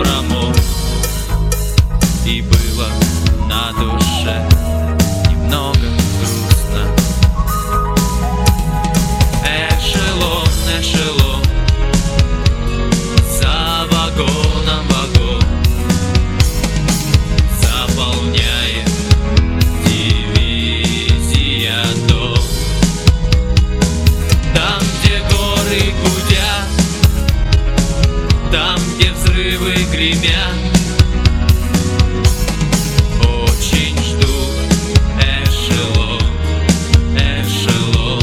промок, и было на душе немного грустно. Эшелон, эшелон, за вагоном вагон, заполняет дивизия дом. Там, где горы гудят, там, где взрывы гремят, очень жду эшелон, эшелон.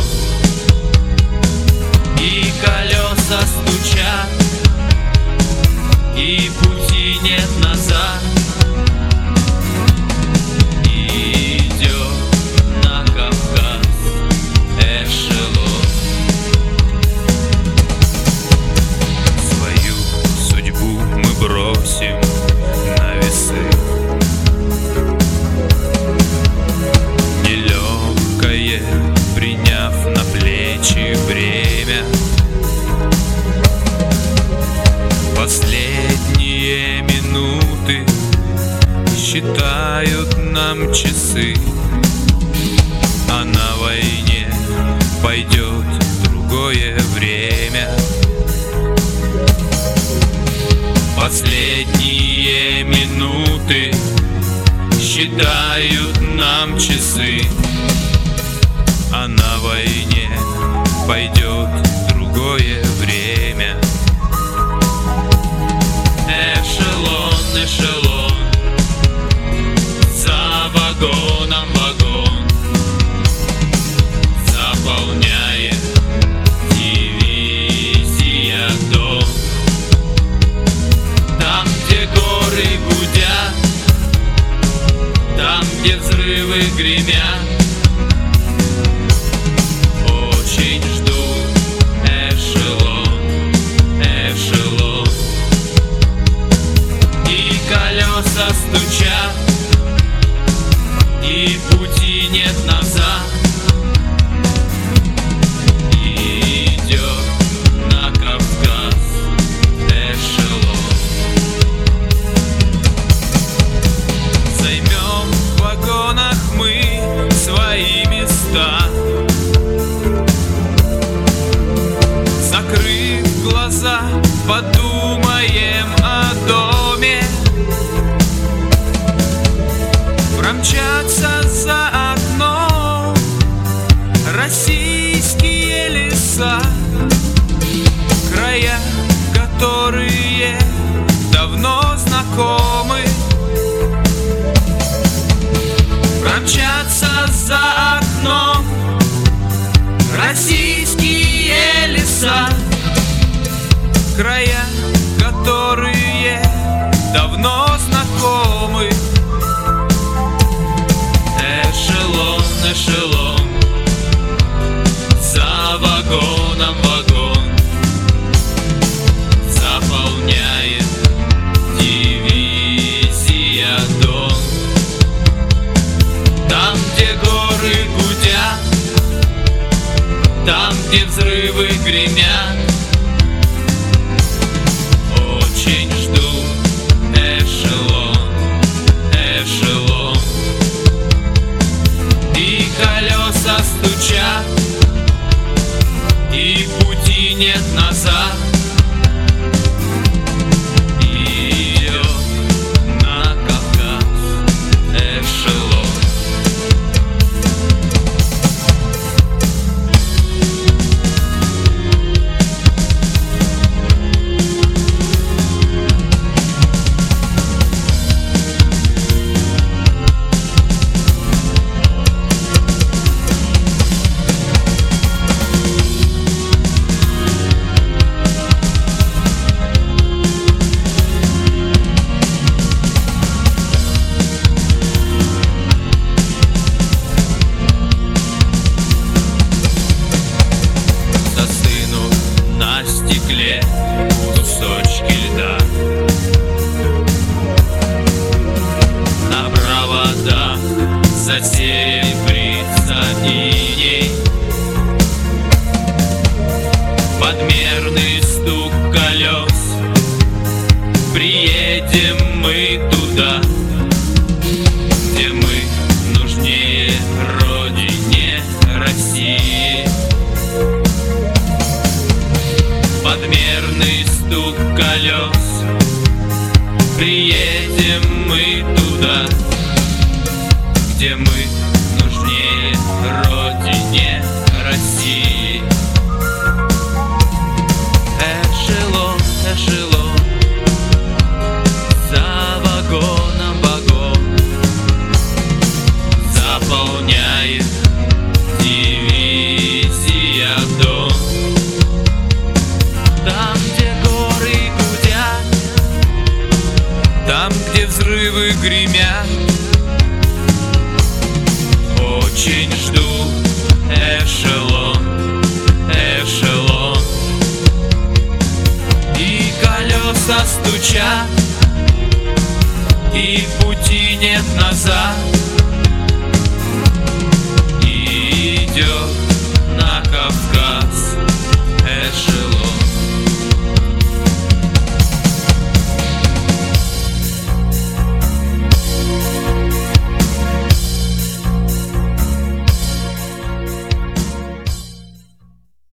И колеса стучат, и пути нет назад. Идет на Кавказ эшелон. Свою судьбу мы бросим на весы. Нелегкое, приняв на плечи бремя. Последние минуты считают нам часы, а на войне пойдет другое время. Последние минуты считают нам часы, а на войне пойдет другое время. Эшелон, эшелон, за вагоном вагон, заполняет дивизия дом. Там, где горы гудят, там, где взрывы гремят, очень жду эшелон, эшелон. И колеса стучат, и пути нет назад. Идет на Кавказ эшелон. Займем в вагонах мы свои места, закрыв глаза, подумаем о доме. Промчатся за окном российские леса, края, которые давно знакомы. Промчатся за окном российские леса, края, которые давно знакомы. Эшелон, эшелон, за вагоном вагон, заполняет дивизия Едем мы туда, где мы нужнее родине России. Подмерный стук колес, приедем мы туда, где мы нужнее родине России. Эшелон, эшелон, за вагоном вагон заполняет дивизия дом. Там, где горы гудят, там, где взрывы гремят, очень жду эшелон, эшелон. И колеса стучат, и пути нет назад. И идет на Кавказ эшелон.